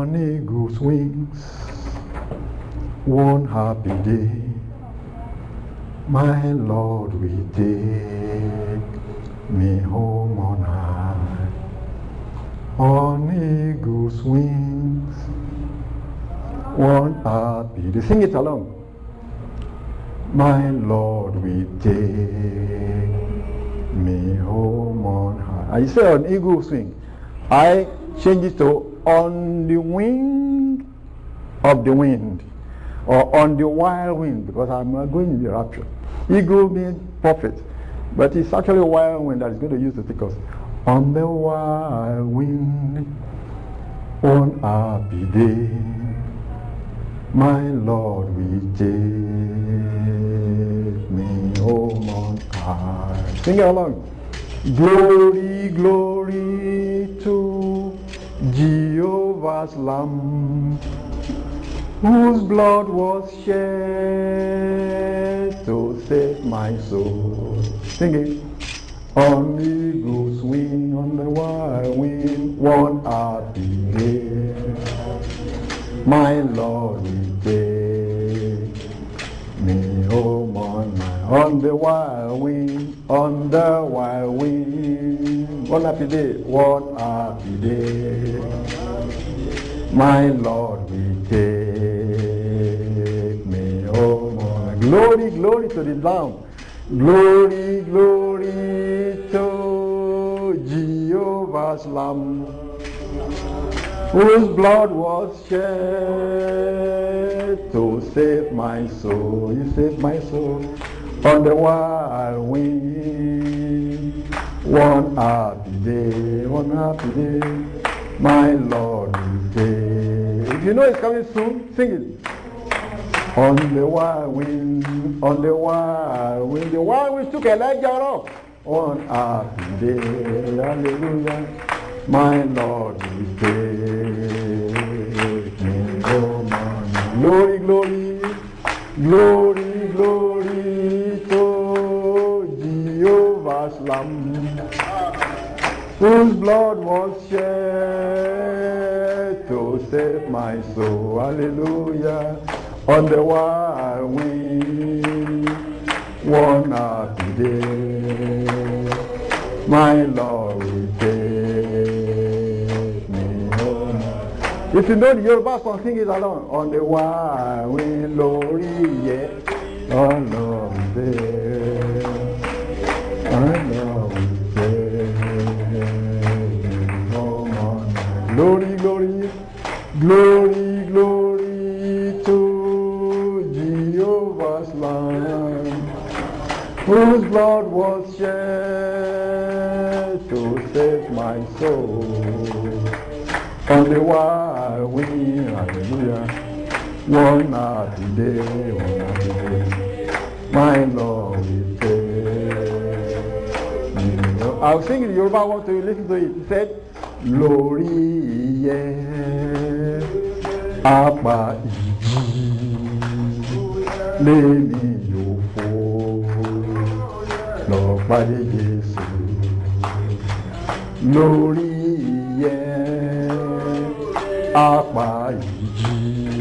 on eagle's wings, one happy day, my Lord will take me home on high. On eagle's wings, one happy day. Sing it along. My Lord will take me home on high. I say on eagle's wing. I change it to on the wing of the wind, or on the wild wind, because I'm going in the rapture. Eagle means prophet, but it's actually a wild wind that is going to use to take us. On the wild wind, one happy day, my Lord will take me home on high. Sing it along. Glory, glory to Jehovah's Lamb, whose blood was shed to save my soul. Sing it. On eagle's wing, on the wild wing, one happy day, my Lord will take me home on the wild wing, on the wild wing. One happy day, one happy day, my Lord will take me home on. Glory, glory to the Lamb. Glory, glory to Jehovah's Lamb, whose blood was shed to save my soul. You saved my soul. On the wild wing, one happy day, my Lord will take. If you know it's coming soon, sing it. On the wild wind, on the wild wind. The wild wind took Elijah off. One happy day, hallelujah, my Lord will take me home on. Glory, glory, glory, glory to Jehovah's Lamb, whose blood was shed to save my soul. Hallelujah. On the wild wing, one happy day, my Lord will take me home. If you know the Yoruba song, sing it along. On the wild wing, glory, yeah, oh Lord will take, oh Lord will take me home on. Glory, glory, glory, glory to Jehovah's Lamb, whose blood was shed to save my soul. On the wild wing, hallelujah, one happy day, my Lord will take me. I'll sing the Yoruba one to you, listen to it. He said, glory, yeah, Apa lèmi yóò fò lọ pàdé Jésù lórí ìyẹ́ apá ìjì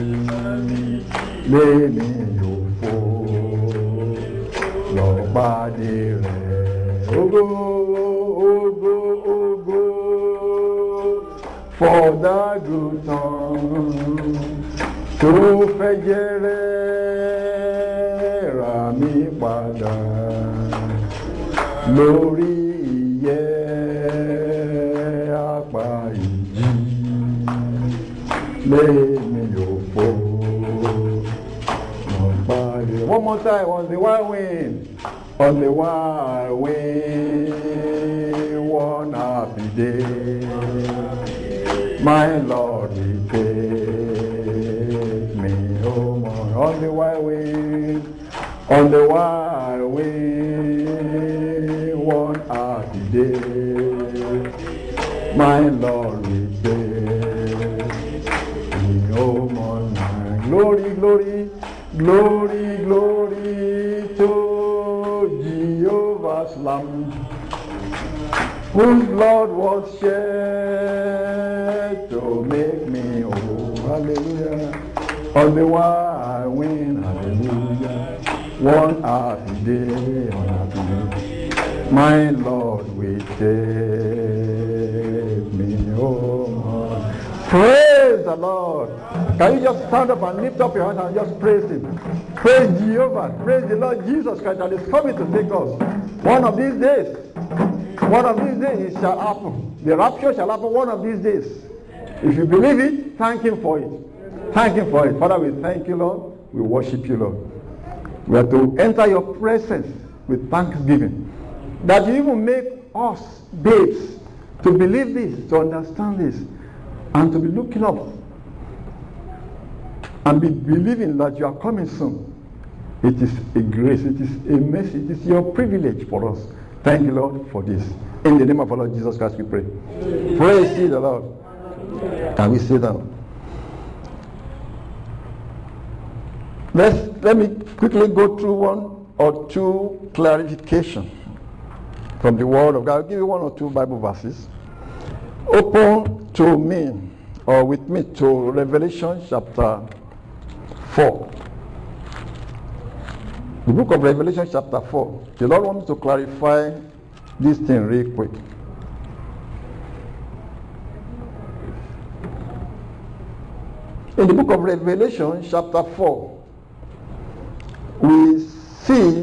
lèmi yóò fò lọ pàdé rẹ̀. Ògo, ògo, ògo for the good time tó fẹ́ jẹ́rẹ́ rà mí padà lórí ìyẹ́ apá ìjì lèmi yóò fò lọ pàdé. One more time, on the wild wind, on the wild wind, one happy day, my Lord will take me home on the wild wind, on the wild wind, one happy day, my Lord will take me home on high. Glory, glory, glory, glory to Jehovah's Lamb, whose blood was shed to make take me home, hallelujah. On the wire I win, hallelujah. One happy day, one happy day. My Lord will take me home. Praise the Lord. Can you just stand up and lift up your hands and just praise Him? Praise Jehovah. Praise the Lord Jesus Christ that is coming to take us. One of these days it shall happen. The rapture shall happen one of these days. If you believe it, thank Him for it. Thank Him for it. Father, we thank you, Lord. We worship you, Lord. We are to enter your presence with thanksgiving. That you even make us babes to believe this, to understand this, and to be looking up and be believing that you are coming soon. It is a grace, it is a mercy, it is your privilege for us. Thank you, Lord, for this. In the name of our Lord Jesus Christ we pray. Praise ye the Lord. Can we sit down? Let me quickly go through one or two clarifications from the Word of God. I'll give you one or two Bible verses. Open to me, or with me, to Revelation chapter 4. The book of Revelation chapter 4. The Lord wants me to clarify this thing real quick. In the book of Revelation chapter 4, we see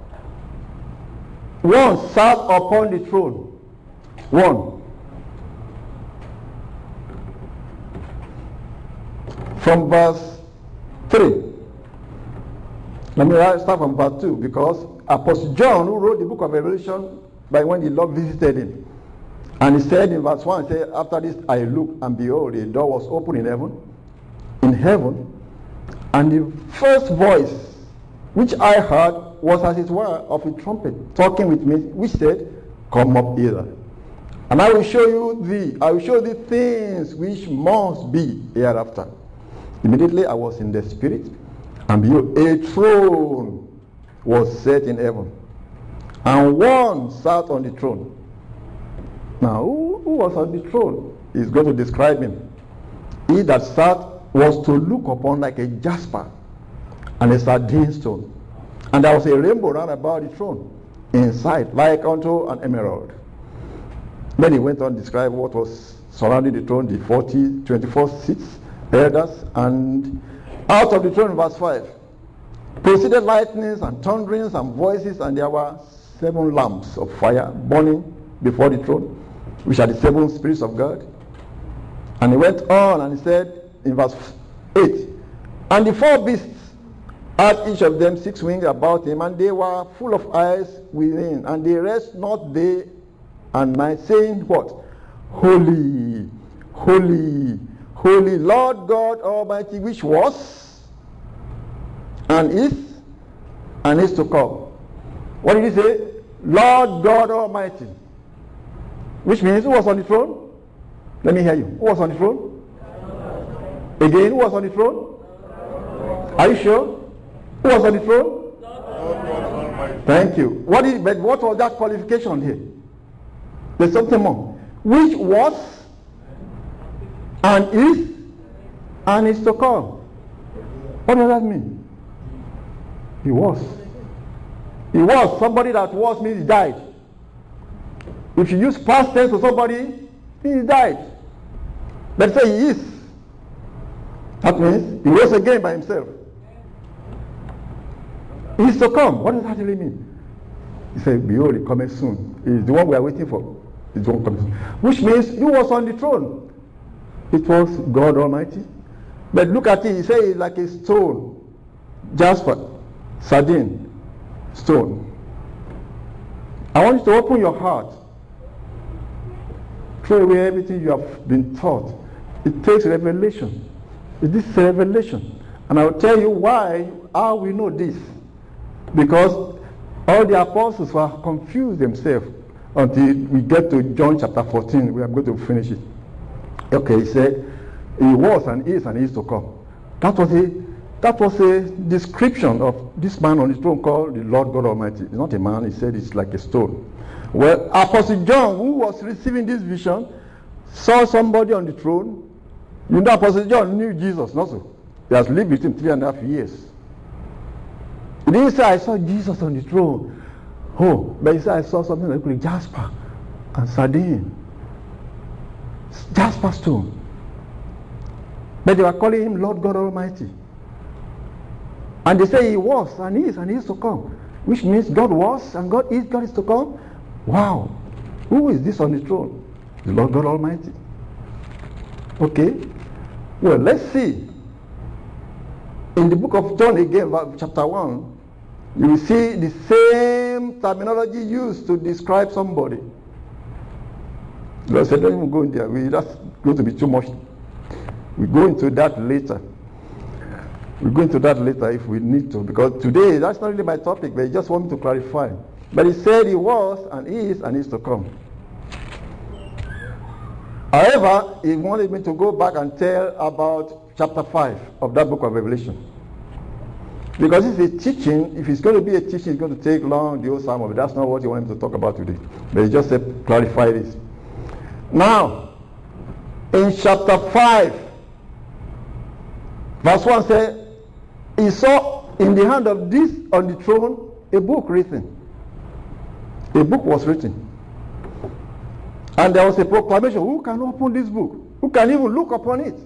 one sat upon the throne. One. From verse 3. Let me start from verse 2, because Apostle John, who wrote the book of Revelation, by when the Lord visited him, and he said in verse 1, he said, after this I looked, and behold, a door was opened in heaven, and the first voice which I heard was as it were of a trumpet talking with me, which said, come up hither, and I will show you the things which must be hereafter. Immediately I was in the spirit, and behold, a throne was set in heaven, and one sat on the throne. Now, who was on the throne? He's going to describe him. He that sat was to look upon like a jasper and a sardine stone. And there was a rainbow round about the throne, inside, like unto an emerald. Then he went on to describe what was surrounding the throne, the 24 seats, elders, and out of the throne, verse 5, proceeded lightnings and thunderings and voices, and there were 7 lamps of fire burning before the throne, which are the 7 spirits of God. And he went on and he said in verse 8, and the 4 beasts had each of them 6 wings about him, and they were full of eyes within, and they rest not day and night, saying what? Holy, holy, holy Lord God Almighty, which was and is to come. What did he say? Lord God Almighty. Which means who was on the throne? Let me hear you. Who was on the throne? Again, who was on the throne? Are you sure? Who was on the throne? Thank you. But what was that qualification here? There's something more. Which was and is to come. What does that mean? He was. He was. Somebody that was means died. If you use past tense to somebody, he died. Let's say he is. That means he rose again by himself. He is to come. What does that really mean? He said, behold, he cometh soon. He is the one we are waiting for. He's the one coming soon. Which means he was on the throne. It was God Almighty. But look at it. He said it's like a stone. Jasper, sardine, stone. I want you to open your heart. Throw away everything you have been taught. It takes revelation. It is revelation. And I will tell you how we know this. Because all the apostles were confused themselves until we get to John chapter 14. We are going to finish it. Okay, he said, he was and is to come. That was a description of this man on the throne called the Lord God Almighty. It's not a man, he said it's like a stone. Well, Apostle John, who was receiving this vision, saw somebody on the throne You know, Apostle John knew Jesus, not so. He has lived with him 3.5 years. He didn't say, I saw Jesus on the throne. Oh, but he said, I saw something like jasper and sardine. Jasper stone. But they were calling him Lord God Almighty. And they say he was, and he is to come. Which means God was, and God is to come. Wow. Who is this on the throne? The Lord God Almighty. Okay. Well, let's see. In the book of John again, chapter 1, you will see the same terminology used to describe somebody. Lord said, don't even go in there. That's going to be too much. We go into that later. We'll go into that later if we need to, because today that's not really my topic, but I just want me to clarify. But he said he was and is to come. However, he wanted me to go back and tell about chapter 5 of that book of Revelation. Because it's a teaching, if it's going to be a teaching, it's going to take long, the whole sermon, but that's not what he wanted me to talk about today. But he just said, clarify this. Now, in chapter 5, verse 1 says, he saw in the hand of this on the throne a book written. A book was written. And there was a proclamation. Who can open this book? Who can even look upon it?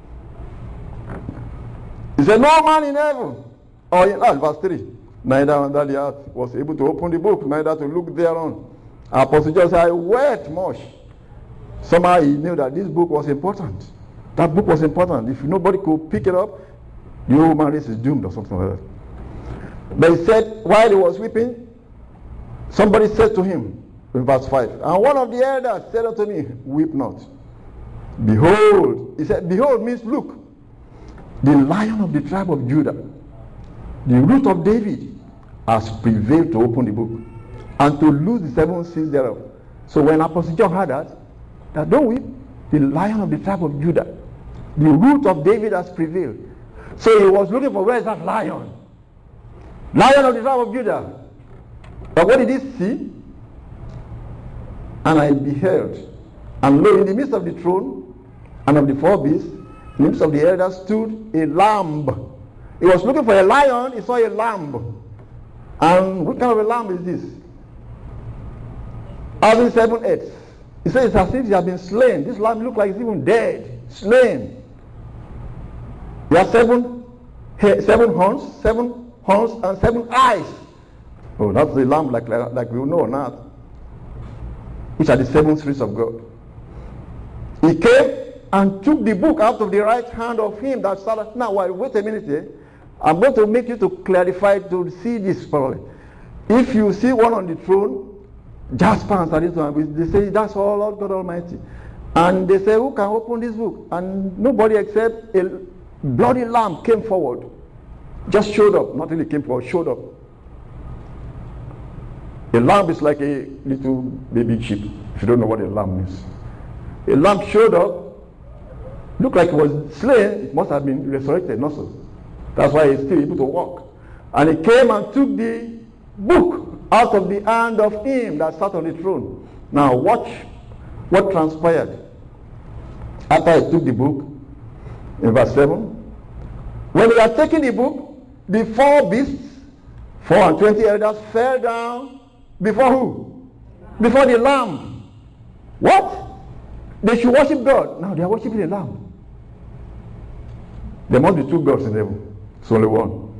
He said, no man in heaven, or in verse 3, neither under the earth was able to open the book, neither to look thereon. Apostle John said, I wept much. Somehow he knew that this book was important. That book was important. If nobody could pick it up, the human race is doomed or something like that. But he said, while he was weeping, somebody said to him, in verse 5, and one of the elders said unto me, weep not. Behold, he said, behold means look, the Lion of the tribe of Judah, the root of David, has prevailed to open the book and to loose the 7 seals thereof. So when Apostle John heard that don't weep, the Lion of the tribe of Judah, the root of David has prevailed. So he was looking for, where is that lion? Lion of the tribe of Judah. But what did he see? And I beheld, and lo, in the midst of the throne and of the 4 beasts, in the midst of the elders stood a lamb. He was looking for a lion, he saw a lamb. And what kind of a lamb is this? Having 7 heads. He says it's as if he has been slain. This lamb looks like it's even dead, slain. He has 7 horns, 7 horns, and 7 eyes. Oh, that's the lamb like we know now. Which are the 7 spirits of God. He came and took the book out of the right hand of him that started. Now, wait a minute here. I'm going to make you to clarify, to see this probably. If you see one on the throne, Jasper and Sardine, they say, that's all Lord God Almighty. And they say, who can open this book? And nobody except a bloody lamb came forward. Just showed up. Not really came forward, showed up. A lamb is like a little baby sheep, if you don't know what a lamb is. A lamb showed up, looked like he was slain, it must have been resurrected, not so. That's why he's still able to walk. And he came and took the book out of the hand of him that sat on the throne. Now watch what transpired. After he took the book, in verse 7, when he had taken the book, the 4 beasts, 4 and 20 elders fell down. Before who? Before the lamb. What? They should worship God. Now they are worshiping the lamb. There must be 2 gods in heaven. It's only one.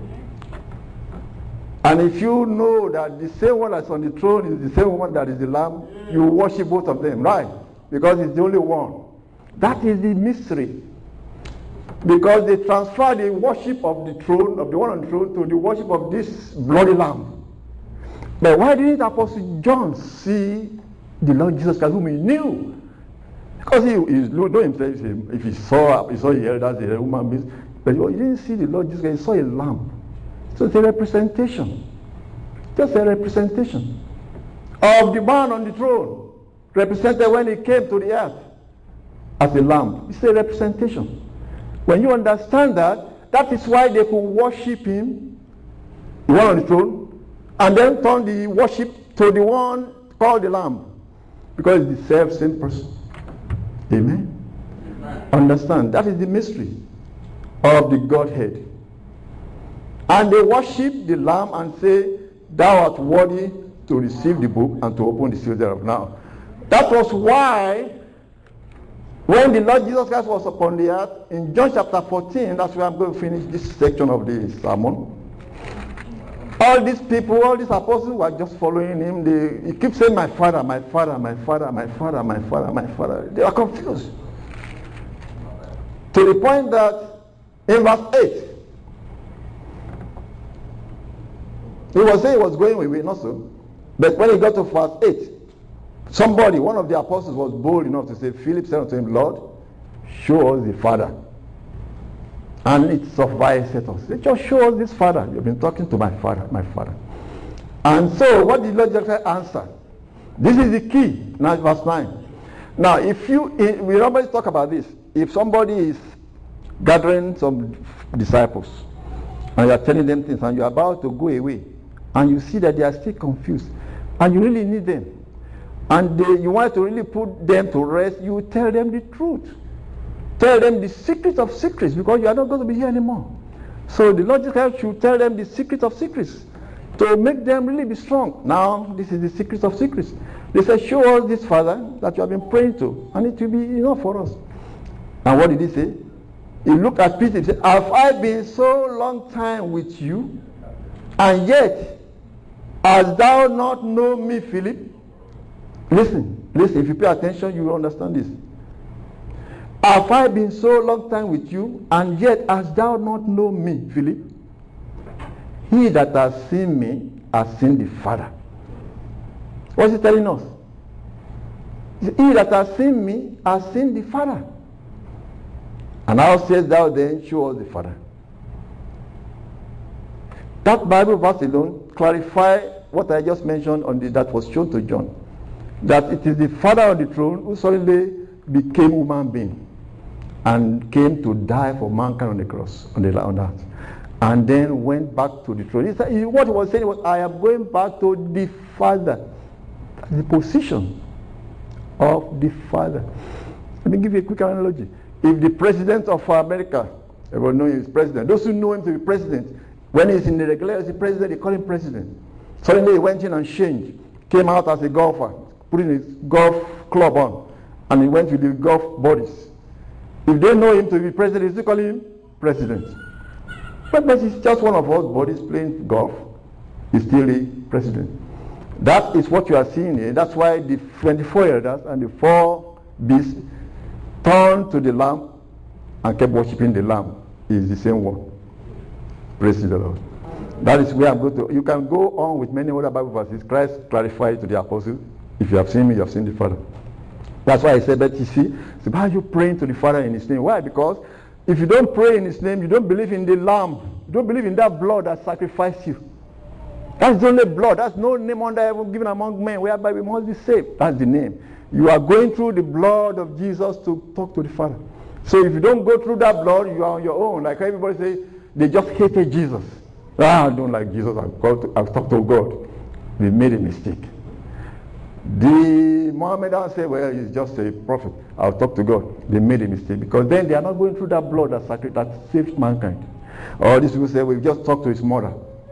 And if you know that the same one that's on the throne is the same one that is the lamb, you worship both of them, right? Because it's the only one. That is the mystery. Because they transfer the worship of the throne, of the one on the throne, to the worship of this bloody lamb. But why didn't Apostle John see the Lord Jesus Christ, whom he knew? Because he know himself, if he saw the elders, the human beings, but he didn't see the Lord Jesus Christ, he saw a lamb. So it's a representation. Just a representation of the man on the throne, represented when he came to the earth as a lamb. It's a representation. When you understand that, that is why they could worship him, the one on the throne, and then turn the worship to the one called the Lamb, because it's the same person. Amen. Understand? That is the mystery of the Godhead. And they worship the Lamb and say, thou art worthy to receive the book and to open the seal thereof. Now, that was why when the Lord Jesus Christ was upon the earth, in John chapter 14, that's where I'm going to finish this section of the sermon. All these people, all these apostles were just following him. He keeps saying, my Father, my Father, my Father, my Father, my Father, my Father. They are confused. To the point that in verse 8, he was saying he was going away, not so. But when he got to verse 8, somebody, one of the apostles, was bold enough to say, Philip said unto him, Lord, show us the Father. And it sufficeth us. Just show us this Father. You've been talking to my Father, my Father. And so, what did Lord Jesus answer? This is the key. Now, verse 9. Now, we always talk about this. If somebody is gathering some disciples, and you are telling them things, and you are about to go away, and you see that they are still confused, and you really need them, and you want to really put them to rest, you tell them the truth. Tell them the secret of secrets, because you are not going to be here anymore. So the Lord Jesus should tell them the secret of secrets to make them really be strong. Now, this is the secret of secrets. They said, show us this Father that you have been praying to, and it will be enough for us. And what did he say? He looked at Peter and said, have I been so long time with you, and yet hast thou not known me, Philip? Listen, if you pay attention, you will understand this. Have I been so long time with you, and yet hast thou not known me, Philip? He that has seen me has seen the Father. What's he telling us? He that has seen me has seen the Father. And how sayest thou then, show us the Father? That Bible verse alone clarifies what I just mentioned that was shown to John. That it is the Father on the throne who suddenly became human being and came to die for mankind on the cross, on earth, and then went back to the throne. What he was saying was, I am going back to the Father. That's the position of the Father. Let me give you a quick analogy. If the president of America, everyone knows he's president, those who know him to be president, when he's in the regular as the president, they call him president. Suddenly he went in and changed, came out as a golfer, putting his golf club on, and he went with the golf bodies. If they know him to be president, they still call him president. But he's just one of us bodies playing golf. He's still the president. That is what you are seeing here. That's why the 24 elders and the 4 beasts turned to the Lamb and kept worshiping the Lamb. Is the same one. Praise the Lord. That is where I'm going to. You can go on with many other Bible verses. Christ clarified to the apostles, if you have seen me, you have seen the Father. That's why I said that, you see, why are you praying to the Father in his name? Why? Because if you don't pray in his name, you don't believe in the Lamb. You don't believe in that blood that sacrificed you. That's the only blood. That's no name under heaven given among men whereby we must be saved. That's the name. You are going through the blood of Jesus to talk to the Father. So if you don't go through that blood, you are on your own. Like everybody say, they just hated Jesus. I don't like Jesus. I've talked to God. We made a mistake. The Mohammedan say, well, he's just a prophet. I'll talk to God. They made a mistake because then they are not going through that blood that saved mankind. Or these people say, well, we just talk to his mother.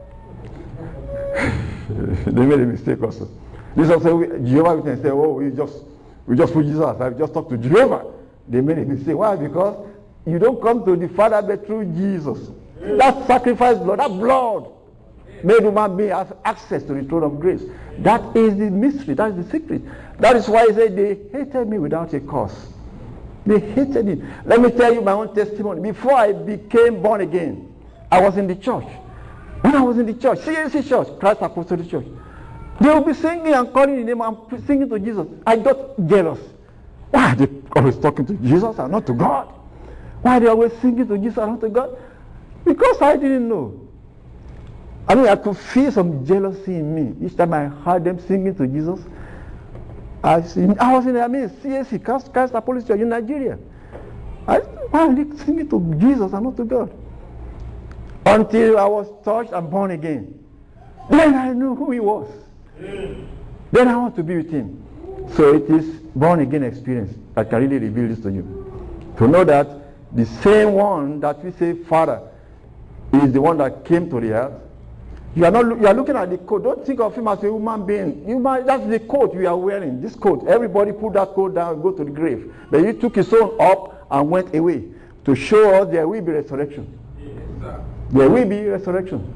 They made a mistake also. This also, Jehovah Witness say, oh, we just put Jesus aside. We just talk to Jehovah. They made a mistake. Why? Because you don't come to the Father but through Jesus. That sacrifice blood, that blood made human being have access to the throne of grace. That is the mystery. That is the secret. That is why he said they hated me without a cause. They hated me. Let me tell you my own testimony. Before I became born again, I was in the church. When I was in the church, CAC Church, Christ Apostolic Church, they will be singing and calling the name and singing to Jesus. I got jealous. Why are they always talking to Jesus and not to God? Why are they always singing to Jesus and not to God? Because I didn't know. I mean, I could feel some jealousy in me each time I heard them singing to Jesus. I was in CAC, Christ Apostolic Church in Nigeria. Why are they singing to Jesus and not to God? Until I was touched and born again. Then I knew who he was. Then I want to be with him. So it is born again experience that can really reveal this to you. To know that the same one that we say Father is the one that came to the earth. You are looking at the coat. Don't think of him as a human being. That's the coat you are wearing. This coat. Everybody put that coat down and go to the grave. But he took his own up and went away to show us there will be resurrection. Yes, there will be resurrection.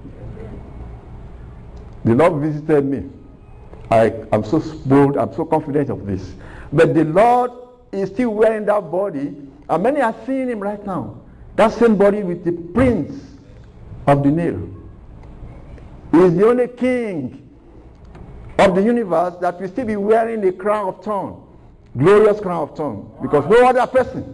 The Lord visited me. I'm so bold. I'm so confident of this. But the Lord is still wearing that body. And many are seeing him right now. That same body with the prints of the nail. He is the only king of the universe that will still be wearing the crown of thorns, glorious crown of thorns, because no other person.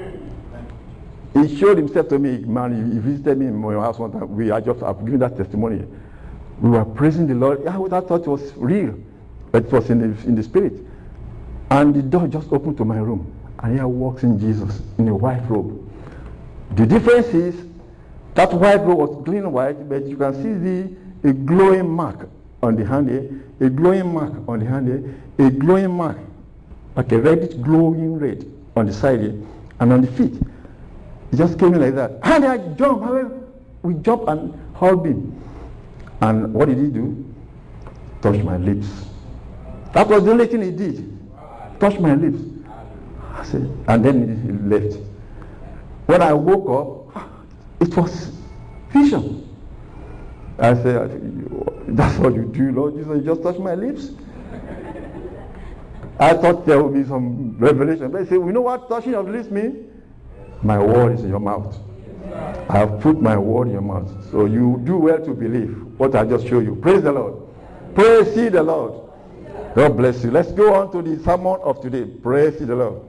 He showed himself to me, man. He visited me in my house one time. I've given that testimony. We were praising the Lord. I thought it was real, but it was in the spirit. And the door just opened to my room, and here walks in Jesus in a white robe. The difference is that white robe was clean white, but you can see a glowing mark on the hand here, a glowing mark on the hand here, a glowing mark, like a reddish glowing red on the side here, and on the feet. It just came in like that. And I jumped. We jumped and hugged him. And what did he do? Touch my lips. That was the only thing he did. Touch my lips. I said, and then he left. When I woke up, it was vision. I said, that's what you do, Lord Jesus. You just touch my lips. I thought there would be some revelation. But he said, you know what touching your lips means? My word is in your mouth. I have put my word in your mouth. So you do well to believe what I just showed you. Praise the Lord. Praise ye the Lord. God bless you. Let's go on to the sermon of today. Praise ye the Lord.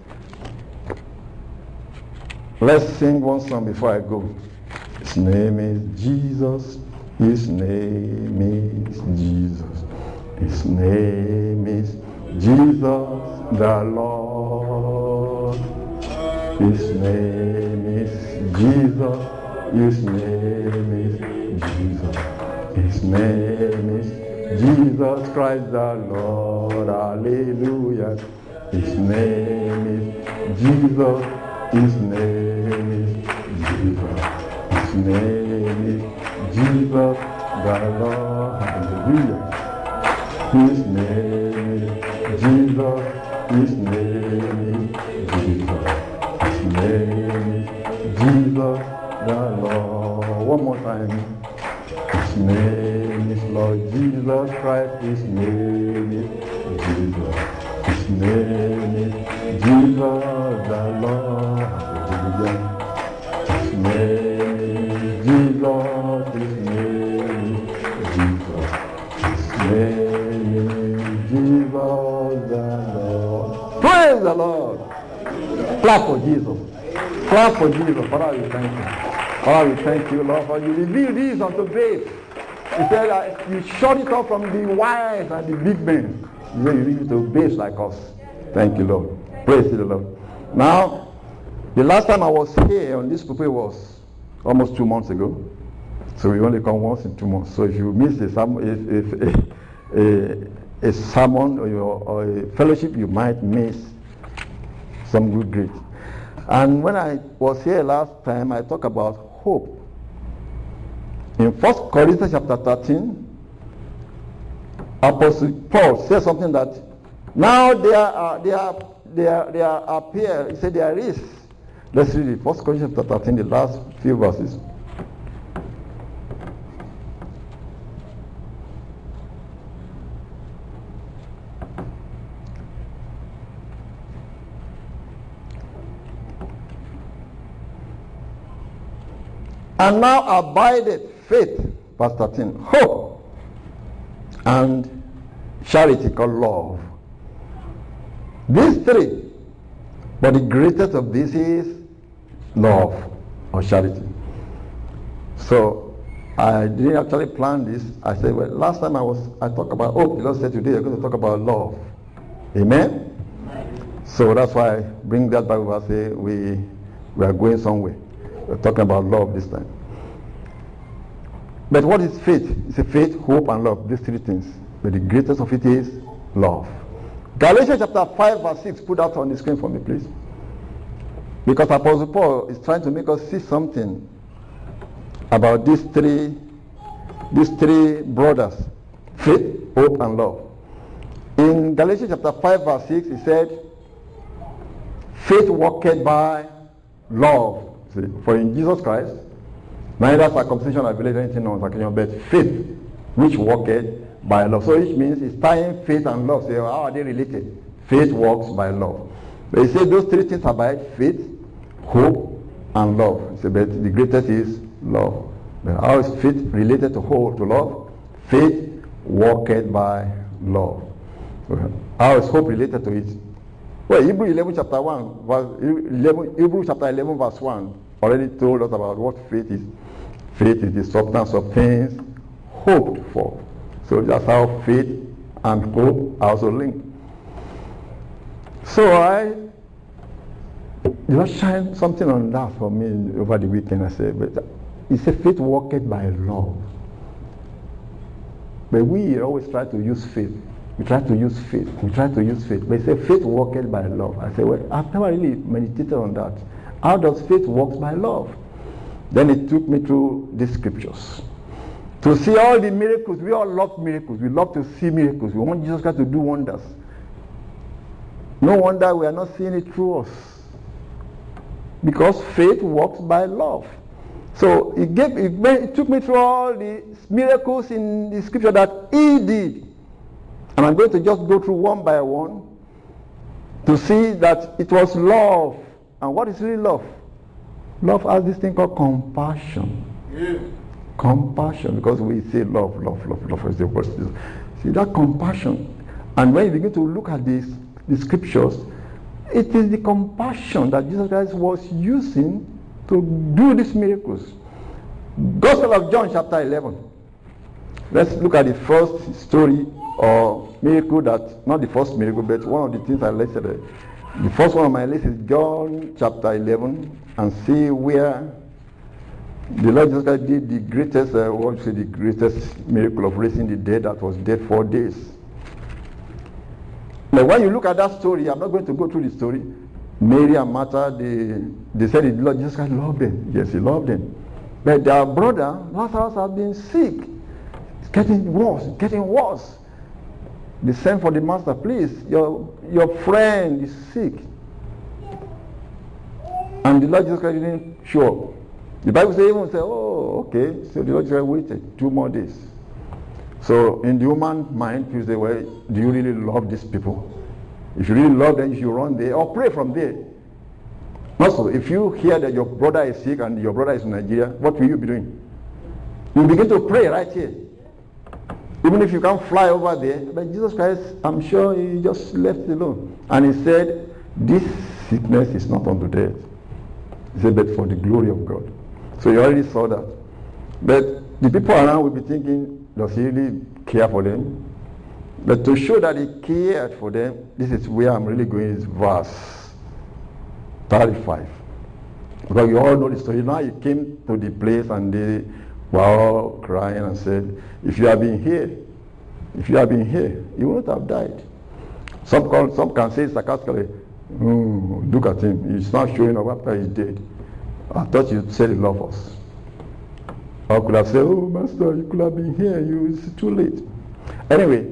Let's sing one song before I go. His name is Jesus. His name is Jesus. His name is Jesus the Lord. His name is Jesus. His name is Jesus. His name is Jesus Christ the Lord. Hallelujah. His name is Jesus. His name is Jesus. His name is Jesus the Lord. Hallelujah. His name is Jesus. His name is Jesus. His name is Jesus the Lord. One more time. His name is Lord Jesus Christ. His name is Jesus. His name is Jesus the Lord. Hallelujah. His name is Jesus. His name is Jesus. His name is Jesus the Lord. Praise the Lord. Clap for Jesus. Clap for Jesus. Father, we thank you. Father, we thank you, Lord, for you reveal this unto babes. He said that you shut it off from the wise and the big men. You reveal it to babes like us. Thank you, Lord. Praise the Lord. Now, the last time I was here on this pulpit was almost 2 months ago. So we only come once in 2 months. So if you miss a sermon or a fellowship, you might miss some good great. And when I was here last time, I talked about hope. In 1 Corinthians chapter 13, Apostle Paul says something that now there appear. He said there is. Let's read it. 1 Corinthians chapter 13, the last few verses. And now abideth faith, verse 13, hope, and charity, called love. These three, but the greatest of these is love or charity. So I didn't actually plan this. I said, well, last time I talked about hope. The Lord said today I'm going to talk about love. Amen? So that's why I bring that Bible verse. Say we are going somewhere. We're talking about love this time. But what is faith? It's a faith, hope, and love. These three things. But the greatest of it is love. Galatians chapter 5 verse 6. Put that on the screen for me, please. Because Apostle Paul is trying to make us see something about these three brothers, faith, hope, and love. In Galatians chapter 5 verse 6, he said, faith worketh by love. See, for in Jesus Christ, neither circumcision nor belief anything nor circumcision, but faith, which worketh by love. So it means it's tying faith and love. So how are they related? Faith works by love. But he said those three things abide: faith, hope, and love. He said, but the greatest is love. But how is faith related to hope, to love? Faith worketh by love. How is hope related to it? Well, Hebrews chapter 11 verse 1 already told us about what faith is. Faith is the substance of things hoped for. So that's how faith and hope are also linked. So I just shine something on that for me over the weekend. I said, but he said faith worketh by love. But we always try to use faith. We try to use faith. But he said faith worketh by love. I said, well, I've never really meditated on that. How does faith work by love? Then it took me through the scriptures to see all the miracles. We all love miracles. We love to see miracles. We want Jesus Christ to do wonders. No wonder we are not seeing it through us, because faith works by love. So it took me through all the miracles in the scripture that he did. And I'm going to just go through one by one to see that it was love. And what is really love? Love has this thing called compassion. Yeah. Compassion, because we say love is the word. See that compassion. And when you begin to look at the scriptures, it is the compassion that Jesus Christ was using to do these miracles. Gospel of John chapter 11. Let's look at the first story or miracle, that not the first miracle, but one of the things I listed. The first one on my list is John chapter 11, and see where the Lord Jesus Christ did the greatest, the greatest miracle of raising the dead that was dead 4 days. Now, when you look at that story, I'm not going to go through the story. Mary and Martha, they said the Lord Jesus Christ loved them. Yes, he loved them. But their brother Lazarus had been sick. It's getting worse. They sent for the master, please, your friend is sick. And the Lord Jesus Christ didn't show up. The Bible says, even say, oh, okay. So the Lord Jesus Christ waited 2 more days. So in the human mind, you say, well, do you really love these people? If you really love them, you should run there or pray from there. Also, if you hear that your brother is sick and your brother is in Nigeria, what will you be doing? You begin to pray right here. Even if you can't fly over there, but Jesus Christ, I'm sure he just left it alone. And he said, this sickness is not unto death. He said, but for the glory of God. So you already saw that. But the people around will be thinking, does he really care for them? But to show that he cared for them, this is where I'm really going, is verse 35. Because you all know the story. Now he came to the place and they were all crying and said, if you had been here, you wouldn't have died. Some can say sarcastically, look at him, he's not showing up after he's dead. I thought you said you love us. I could have said, oh master, you could have been here, it's too late. Anyway,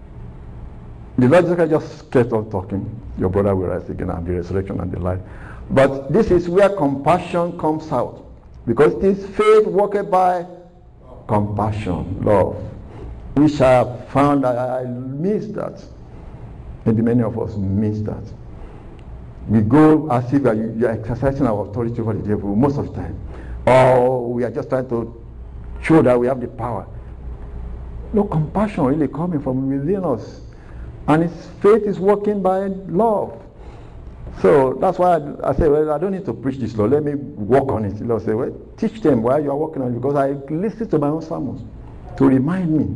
the Lord Jesus just kept on talking. Your brother will rise again and the resurrection and the life. But this is where compassion comes out. Because it is faith worked by compassion, love. Which I have found that I miss that. Maybe many of us miss that. We go as if you are exercising our authority over the devil most of the time. Or we are just trying to show that we have the power. No compassion really coming from within us. And its faith is working by love. So that's why I say, well, I don't need to preach this, Lord. Let me work on it. The Lord say, well, teach them while you are working on it, because I listen to my own sermons to remind me.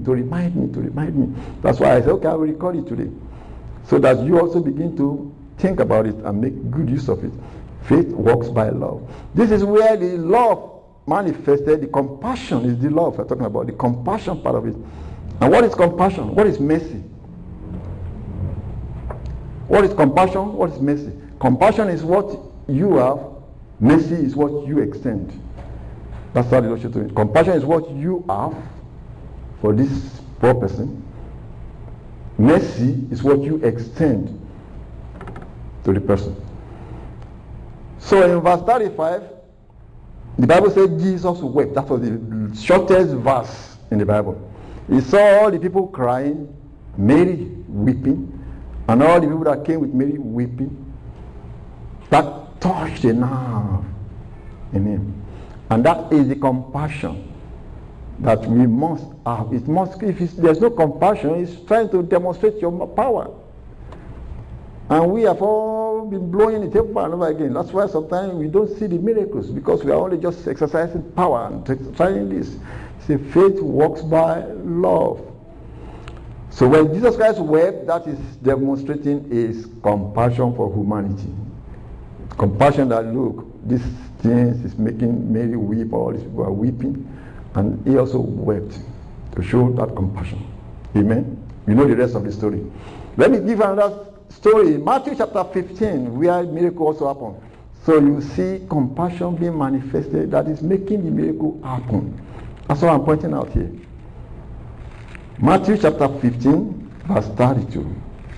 That's why I say, okay, I will record it today. So that you also begin to think about it and make good use of it. Faith works by love. This is where the love manifested. The compassion is the love we're talking about, the compassion part of it. And what is compassion? What is mercy? What is compassion? What is mercy? Compassion is what you have. Mercy is what you extend. That's how the Lord showed to me. Compassion is what you have for this poor person. Mercy is what you extend to the person. So in verse 35, the Bible said Jesus wept. That was the shortest verse in the Bible. He saw all the people crying, Mary weeping, and all the people that came with Mary weeping. That touched a nerve in him. And that is the compassion that we must have. It must, there's no compassion, it's trying to demonstrate your power. And we have all been blowing it over and over again. That's why sometimes we don't see the miracles, because we are only just exercising power and trying this. See, faith works by love. So when Jesus Christ wept, that is demonstrating his compassion for humanity. Compassion that, look, this thing is making Mary weep, all these people are weeping, and he also wept to show that compassion. Amen. You know the rest of the story. Let me give another story. Matthew chapter 15, where miracle also happened. So you see compassion being manifested that is making the miracle happen. That's what I'm pointing out here. Matthew chapter 15, verse 32.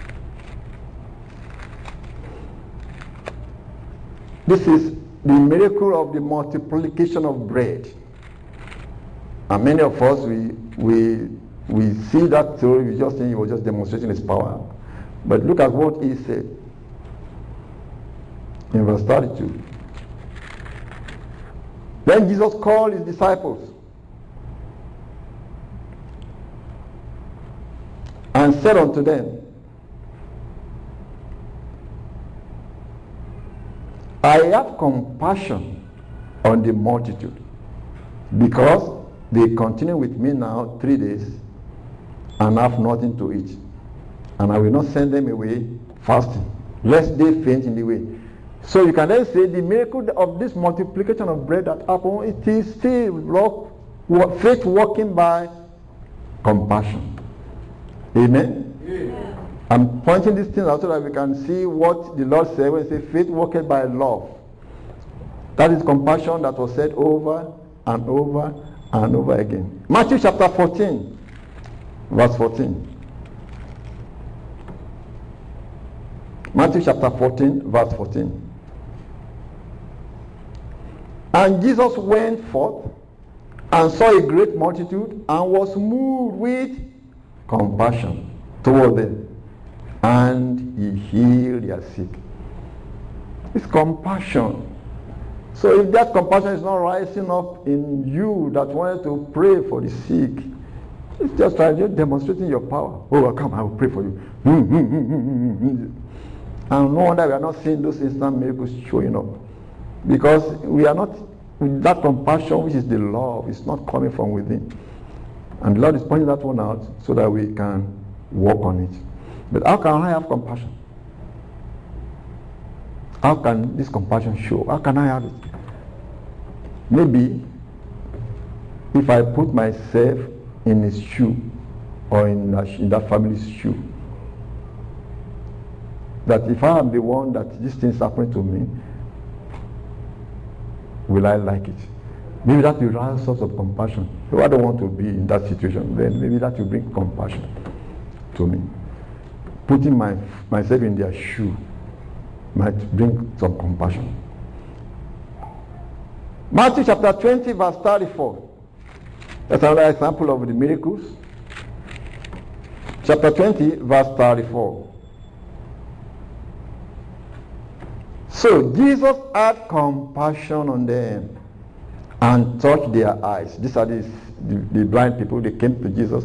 This is the miracle of the multiplication of bread. And many of us, we see that story, we just think he was just demonstrating his power. But look at what he said in verse 32. Then Jesus called his disciples and said unto them, I have compassion on the multitude, because they continue with me now 3 days and have nothing to eat. And I will not send them away fasting, lest they faint in the way. So you can then say the miracle of this multiplication of bread that happened, it is still faith working by compassion. Amen? Amen. I'm pointing these things out so that we can see what the Lord said when he said faith worketh by love. That is compassion that was said over and over and over again. Matthew chapter 14, verse 14. Matthew chapter 14, verse 14. And Jesus went forth and saw a great multitude and was moved with compassion toward them, and he healed their sick. It's compassion. So if that compassion is not rising up in you that wanted to pray for the sick, it's just like you're demonstrating your power. Oh, come, I will pray for you. And no wonder we are not seeing those instant miracles showing up. Because we are not, that compassion, which is the love, is not coming from within. And the Lord is pointing that one out so that we can work on it. But how can I have compassion? How can this compassion show? How can I have it? Maybe if I put myself in his shoe, or in that family's shoe, that if I am the one that these things happen to me, will I like it? Maybe that will rise source of compassion. So I don't want to be in that situation. Then maybe that will bring compassion to me. Putting myself in their shoe might bring some compassion. Matthew chapter 20, verse 34. That's another example of the miracles. Chapter 20, verse 34. So Jesus had compassion on them and touched their eyes. These are the blind people. They came to Jesus.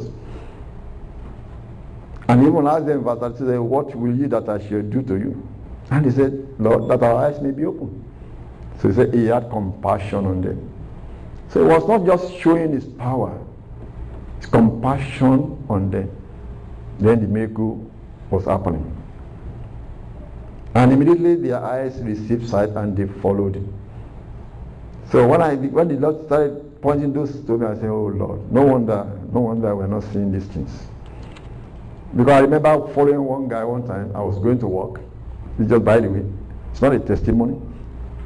And he even asked them, verse 32, what will you that I shall do to you? And he said, Lord, that our eyes may be open. So he said he had compassion on them. So it was not just showing his power, it's compassion on them. Then the miracle was happening. And immediately their eyes received sight and they followed him. So when the Lord started pointing those to me, I said, oh Lord, no wonder we're not seeing these things. Because I remember following one guy one time. I was going to work. It's just, by the way, it's not a testimony.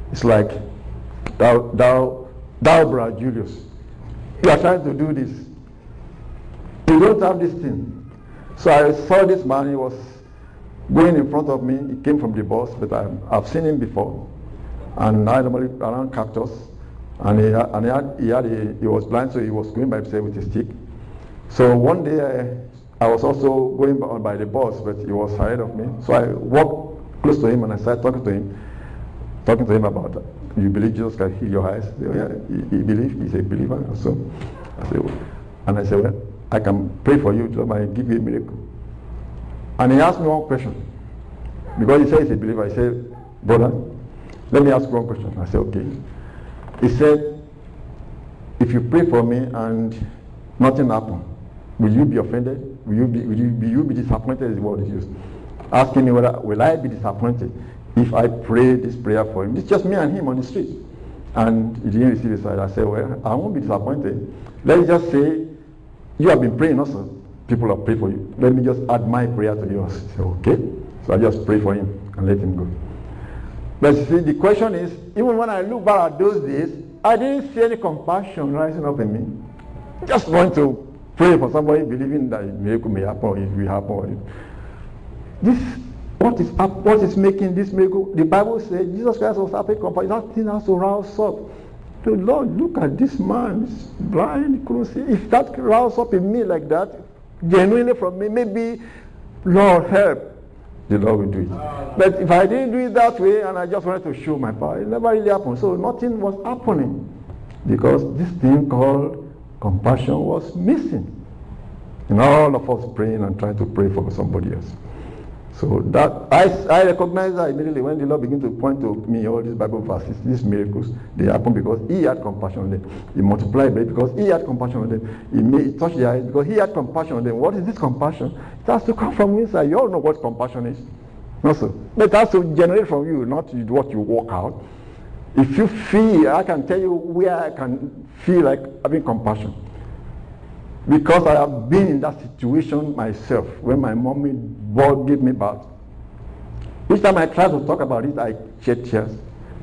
It's like, thou, Brother Julius, you are trying to do this. You don't have this thing. So I saw this man, he was going in front of me. He came from the bus, but I've seen him before. And I normally around Cactus. And he was blind, so he was going by himself with a stick. So one day I was also going by the bus, but he was ahead of me. So I walked close to him and I started talking to him about, you believe Jesus can heal your eyes? Yeah, he believes, he's a believer. So I said, well, I can pray for you, so I give you a miracle. And he asked me one question. Because he said he's a believer, he said, brother, let me ask you one question. I said, okay. He said, if you pray for me and nothing happened, will you be offended? Will you be disappointed is the word he used. Asking me whether will I be disappointed if I pray this prayer for him. It's just me and him on the street. And he didn't receive his side. I said, well, I won't be disappointed. Let's just say you have been praying also. People have prayed for you. Let me just add my prayer to yours. He said, okay. So I just pray for him and let him go. But you see, the question is, even when I look back at those days, I didn't see any compassion rising up in me. Just want to pray for somebody believing that a miracle may happen or it will happen. What is making this miracle? The Bible says Jesus Christ was having compassion. Nothing has to rouse up. So Lord, look at this man. He's blind. He couldn't see. If that rouse up in me like that, genuinely from me, maybe, Lord, help. The Lord will do it. But if I didn't do it that way and I just wanted to show my power, it never really happened. So nothing was happening because this thing called compassion was missing. And all of us praying and trying to pray for somebody else. So that I recognize that immediately when the Lord began to point to me all these Bible verses, these miracles, they happened because He had compassion on them. He multiplied it because He had compassion on them. He touched their eyes because He had compassion on them. What is this compassion? It has to come from inside. You all know what compassion is. No, sir. But it has to generate from you, not what you walk out. If you feel, I can tell you where I can feel like having compassion. Because I have been in that situation myself when my mommy gave me birth. Each time I try to talk about it, I shed tears.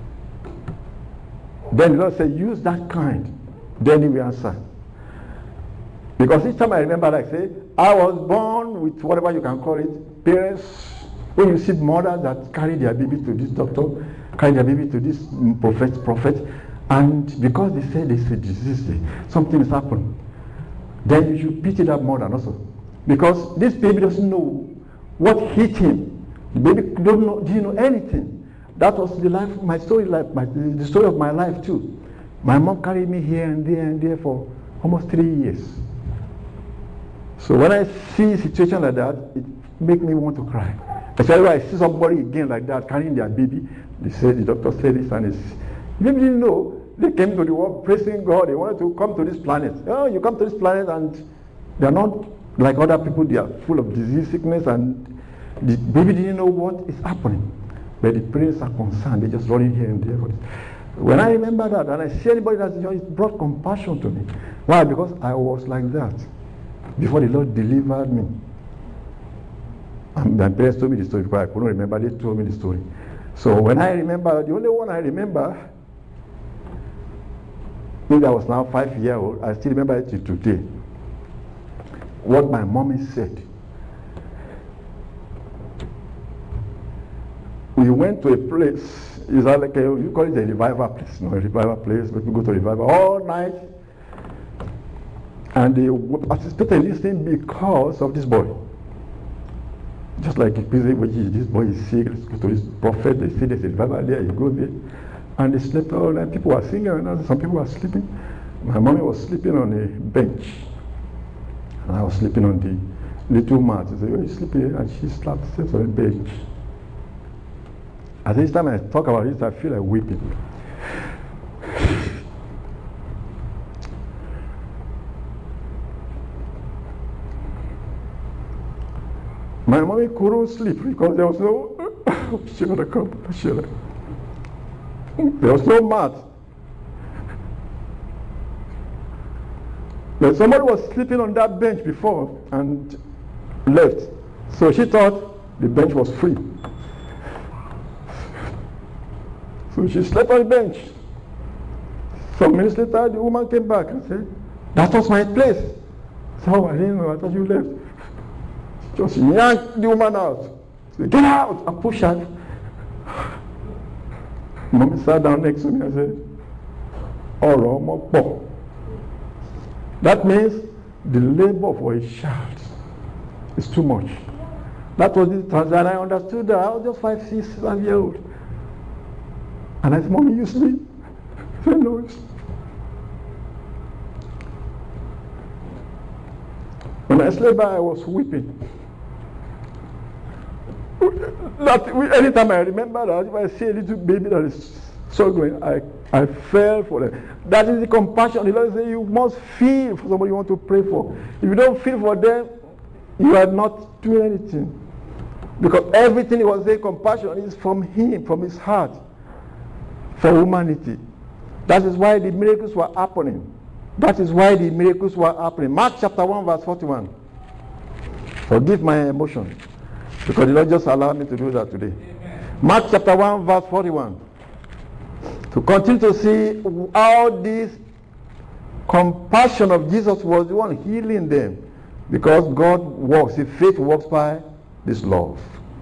Then the Lord said, use that kind. Then He will answer. Because each time I remember, like say, I was born with whatever you can call it, parents, when you see mothers that carry their baby to this doctor, carry their baby to this prophet, and because they say there's a disease, something has happened. Then you should pity that mother also. Because this baby doesn't know what hit him. The baby didn't know anything. That was the life, my story, the story of my life too. My mom carried me here and there for almost 3 years. So when I see a situation like that, it makes me want to cry. Especially when I see somebody again like that carrying their baby. The doctor said this and this. Maybe didn't know. They came to the world praising God. They wanted to come to this planet. Oh, you come to this planet and they are not like other people. They are full of disease, sickness, and the baby didn't know what is happening. But the parents are concerned. They're just running here and there. When I remember that and I see anybody that it brought compassion to me. Why? Because I was like that before the Lord delivered me. And my parents told me the story because I couldn't remember. They told me the story. So when I remember, the only one I remember, maybe I was now 5 years old, I still remember it till today. What my mommy said. We went to a place, is that like you call it a revival place? No, a revival place, but we go to revival all night. And they participated in this thing because of this boy. Just like this boy is sick, let's go to this prophet, they say there's a revival there, you go there. And they slept all night. People were singing, and some people were sleeping. My mommy was sleeping on a bench. And I was sleeping on the little mat. She said, "Where are you sleeping?" And she slept on a bench. At this time I talk about this, I feel like weeping. My mommy couldn't sleep because there was no there was no mat. But somebody was sleeping on that bench before and left. So she thought the bench was free. So she slept on the bench. Some minutes later, the woman came back and said, that was my place. So I didn't know, I thought you left. Just yanked the woman out. Said, get out! And pushed her. Mommy sat down next to me and said, ọ̀rọ̀ ọmọ pọ̀. That means the labor for a child is too much. That was the time that I understood that I was just 5, 6, 7 years old. And I said, Mommy, you sleep? I said, no. When I slept back, I was weeping. Anytime I remember that, if I see a little baby that is struggling, I fell for them. That is the compassion. The Lord says you must feel for somebody you want to pray for. If you don't feel for them, you are not doing anything. Because everything he was saying, compassion, is from him, from his heart, for humanity. That is why the miracles were happening. That is why the miracles were happening. Mark chapter 1 verse 41. Forgive my emotion, because the Lord just allowed me to do that today. Amen. Mark chapter 1 verse 41. To continue to see how this compassion of Jesus was the one healing them. Because God works, His faith works by this love.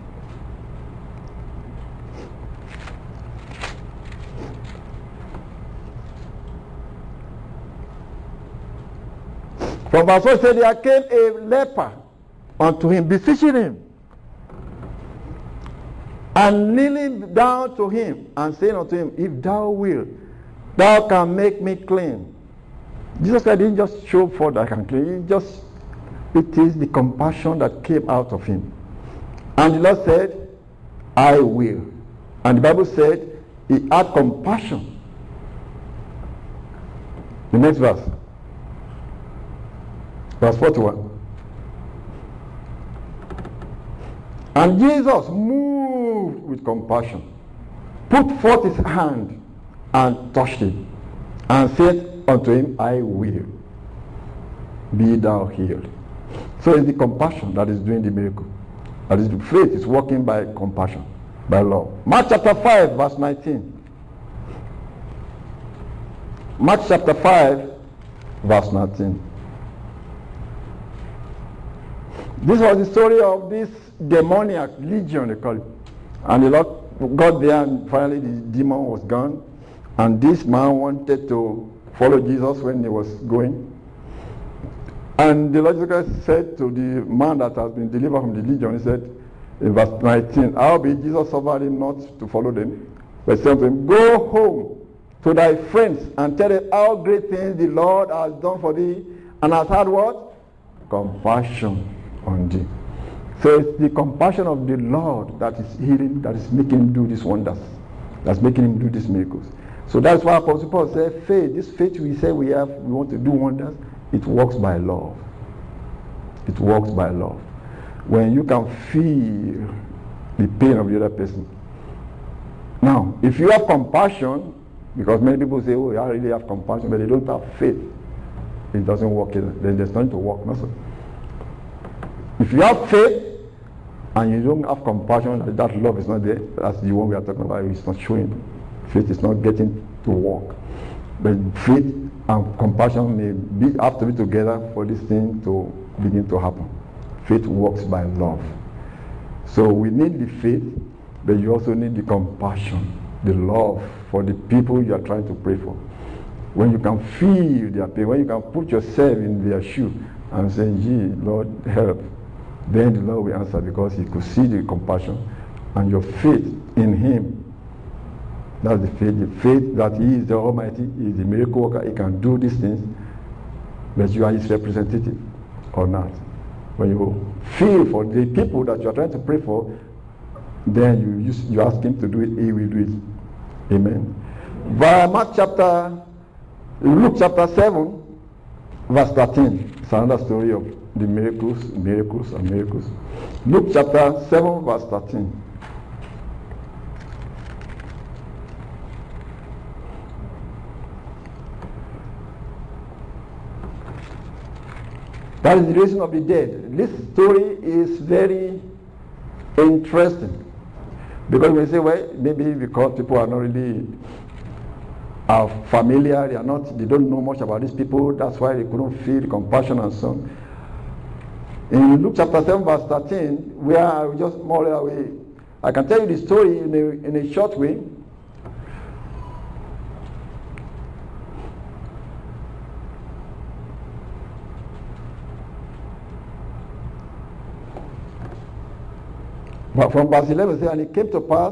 From verse 1 it said, there came a leper unto him, beseeching him, and kneeling down to him, and saying unto him, if thou wilt, thou can make me clean. Jesus Christ didn't just show forth that I can clean. It is the compassion that came out of him. And the Lord said, I will. And the Bible said, he had compassion. The next verse. Verse 41. And Jesus, moved with compassion, put forth his hand and touched him, and said unto him, I will, be thou healed. So it's the compassion that is doing the miracle. That is, the faith is working by compassion, by love. Mark chapter 5 verse 19. Mark chapter 5 verse 19. This was the story of this demoniac legion, they call it. And the Lord got there, and finally the demon was gone. And this man wanted to follow Jesus when he was going. And the Lord Jesus said to the man that has been delivered from the legion, he said in verse 19, howbeit Jesus suffered him not to follow them, but said to him, go home to thy friends and tell them how great things the Lord has done for thee, and has had what? Compassion on thee. So it's the compassion of the Lord that is healing, that is making him do these wonders, that's making him do these miracles. So that's why Apostle Paul said, faith, this faith we say we have, we want to do wonders, it works by love. It works by love. When you can feel the pain of the other person. Now, if you have compassion, because many people say, oh, I really have compassion, but they don't have faith, it doesn't work either. Then there's nothing to work. No, sir. If you have faith and you don't have compassion, that love is not there. That's the one we are talking about. It's not showing. Faith is not getting to work. But faith and compassion have to be together for this thing to begin to happen. Faith works by love. So we need the faith, but you also need the compassion, the love for the people you are trying to pray for. When you can feel their pain, when you can put yourself in their shoe and say, gee, Lord, help, then the Lord will answer, because he could see the compassion and your faith in him. That's the faith that he is the Almighty, he is the miracle worker, he can do these things, but you are his representative or not. When you feel for the people that you are trying to pray for, then you ask him to do it, he will do it. Amen. Luke chapter 7, verse 13. It's another story of the miracles, and miracles. Luke chapter 7, verse 13. That is the raising of the dead. This story is very interesting. Because we say, well, maybe because people are not really familiar, they don't know much about these people, that's why they couldn't feel the compassion and so on. In Luke chapter 7 verse 13, where I will just more away, I can tell you the story in a short way. But from verse 11, it says, and it came to pass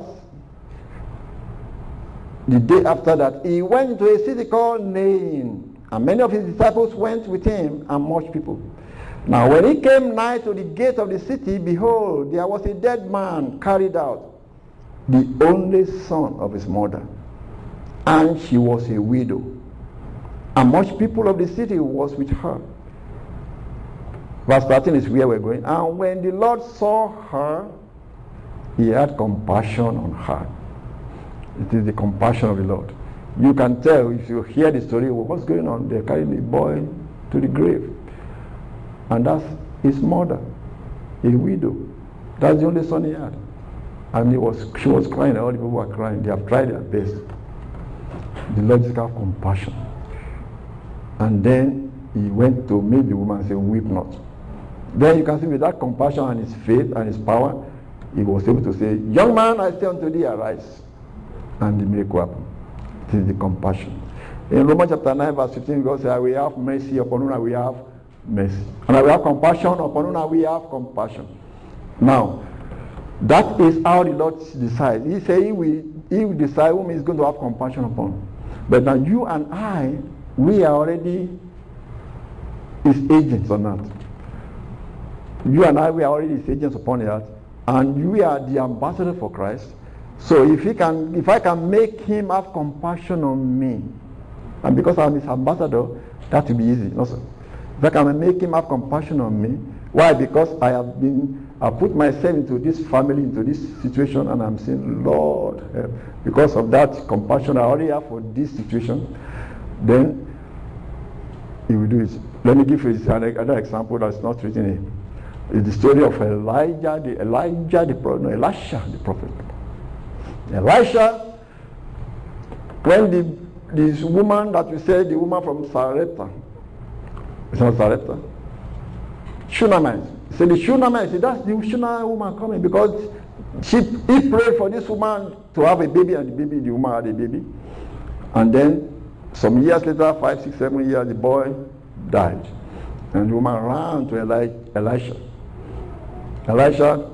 the day after that, he went into a city called Nain, and many of his disciples went with him, and much people. Now when he came nigh to the gate of the city, behold, there was a dead man carried out, the only son of his mother, and she was a widow, and much people of the city was with her. Verse 13 is where we're going. And when the Lord saw her, he had compassion on her. It is the compassion of the Lord. You can tell if you hear the story, well, what's going on? They're carrying the boy to the grave. And that's his mother, a widow. That's the only son he had. And she was crying, all the people were crying. They have tried their best. The Lord just have compassion. And then he went to meet the woman and said, weep not. Then you can see with that compassion and his faith and his power, he was able to say, young man, I say unto thee, arise. And the miracle happened. It is the compassion. In Romans chapter 9 verse 15, God says, I will have mercy upon whom I will have mercy. And I will have compassion upon whom I will have compassion. Now, that is how the Lord decides. He said he will decide whom he is going to have compassion upon. But now you and I, we are already his agents on earth. You and I, we are already his agents upon the earth. And we are the ambassador for Christ. So if I can make him have compassion on me, and because I'm his ambassador, that will be easy. No, sir. If I can make him have compassion on me, why? Because I put myself into this family, into this situation, and I'm saying, Lord, help. Because of that compassion I already have for this situation, then he will do it. Let me give you another example that's not written here. It's the story of Elisha the prophet. Elisha, when this woman that we said, the woman from Sarepta, it's not Sarepta, Shunammite. So the Shunammite, that's the Shunammite woman coming, because he prayed for this woman to have a baby, and the woman had a baby. And then some years later, 5, 6, 7 years, the boy died. And the woman ran to Elisha. Elisha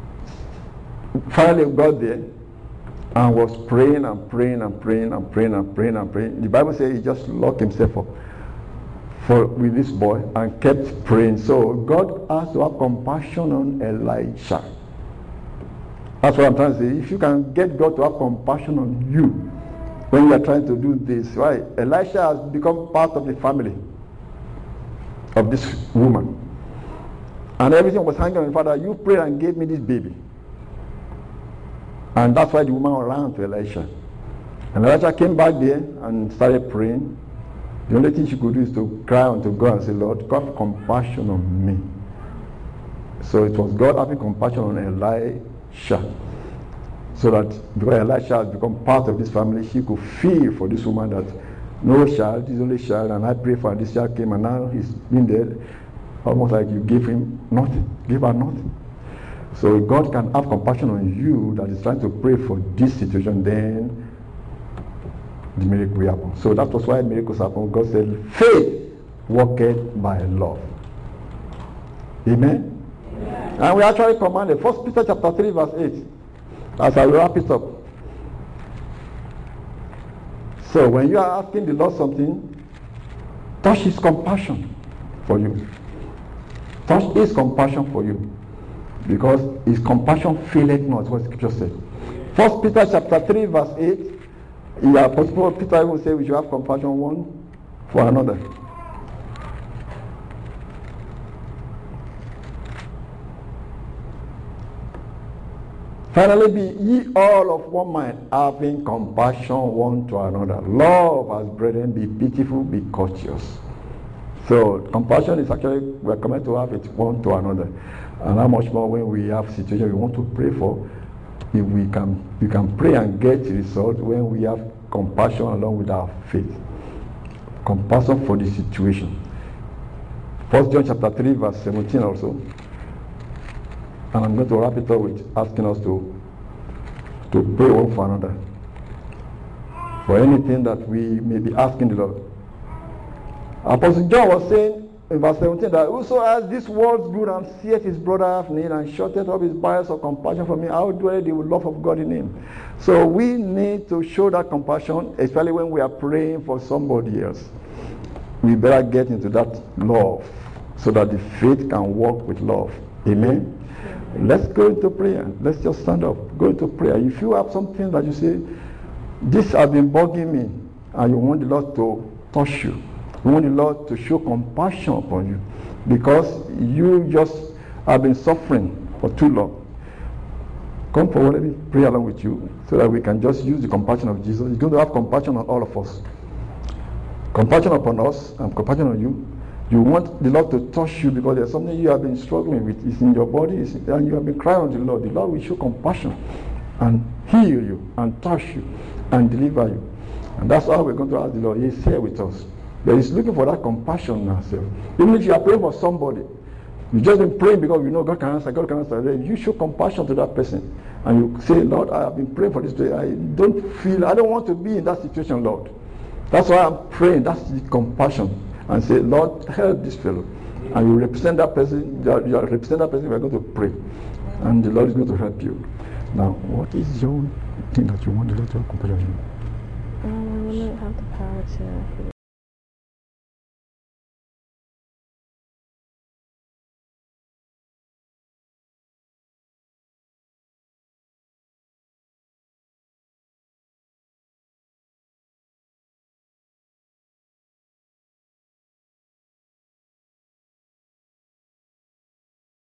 finally got there and was praying and praying and praying and praying and praying and praying. The Bible says he just locked himself up with this boy and kept praying. So God has to have compassion on Elisha. That's what I'm trying to say. If you can get God to have compassion on you when you are trying to do this, right? Elisha has become part of the family of this woman. And everything was hanging on the Father. You prayed and gave me this baby. And that's why the woman ran to Elisha. And Elisha came back there and started praying. The only thing she could do is to cry unto God and say, Lord, have compassion on me. So it was God having compassion on Elisha. So that because Elisha has become part of this family, she could feel for this woman that no child, his only child, and I pray for this child came, and now he's been there. Almost like you gave him nothing, give her nothing. So God can have compassion on you that is trying to pray for this situation, then the miracle will happen. So that was why miracles happen. God said, faith worketh by love. Amen? Amen. And we actually commanded, 1 Peter chapter 3 verse 8. As I wrap it up. So when you are asking the Lord something, touch his compassion for you. Touch his compassion for you. Because his compassion faileth not, what scripture said. 1 Peter chapter 3 verse 8. Apostle Peter will say we should have compassion one for another. Finally, be ye all of one mind, having compassion one to another. Love as brethren, be pitiful, be courteous. So compassion is actually, we're coming to have it one to another. And how much more when we have situations we want to pray for, if we can pray and get results when we have compassion along with our faith. Compassion for the situation. 1 John chapter 3 verse 17 also. And I'm going to wrap it up with asking us to pray one for another. For anything that we may be asking the Lord. Apostle John was saying in verse 17 that whoso has this world's good and seeth his brother have need and shutteth up his bowels of compassion for me, how dwell the love of God in him? So we need to show that compassion, especially when we are praying for somebody else. We better get into that love so that the faith can work with love. Amen? Let's go into prayer. Let's just stand up. Go into prayer. If you have something that you say, this has been bugging me, and you want the Lord to touch you, you want the Lord to show compassion upon you, because you just have been suffering for too long. Come forward, let me pray along with you, so that we can just use the compassion of Jesus. He's going to have compassion on all of us. Compassion upon us and compassion on you. You want the Lord to touch you because there's something you have been struggling with. It's in your body, and you have been crying on the Lord. The Lord will show compassion and heal you and touch you and deliver you. And that's how we're going to ask the Lord. He's here with us. But He's looking for that compassion in ourselves. Even if you are praying for somebody, you've just been praying because you know God can answer, God can answer. You show compassion to that person. And you say, Lord, I have been praying for this day. I don't want to be in that situation, Lord. That's why I'm praying. That's the compassion. And say, Lord, help this fellow. And you represent that person. You represent that person. We're going to pray. And the Lord is going to help you. Now, what is your thing that you want the Lord to have compassion on you? I want to have the power to